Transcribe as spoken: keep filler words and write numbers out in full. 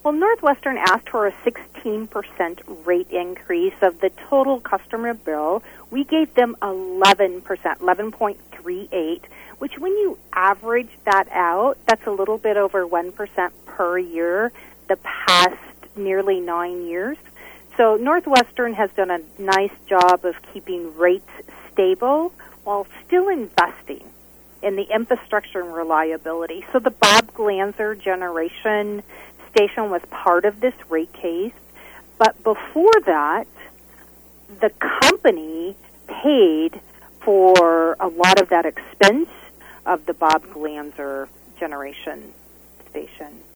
Well, Northwestern asked for a sixteen percent rate increase of the total customer bill. We gave them eleven percent, eleven point three eight, which when you average that out, that's a little bit over one percent per year the past nearly nine years. So Northwestern has done a nice job of keeping rates stable while still investing in the infrastructure and reliability. So the Bob Glanzer generation station was part of this rate case, but before that, the company paid for a lot of that expense of the Bob Glanzer generation station.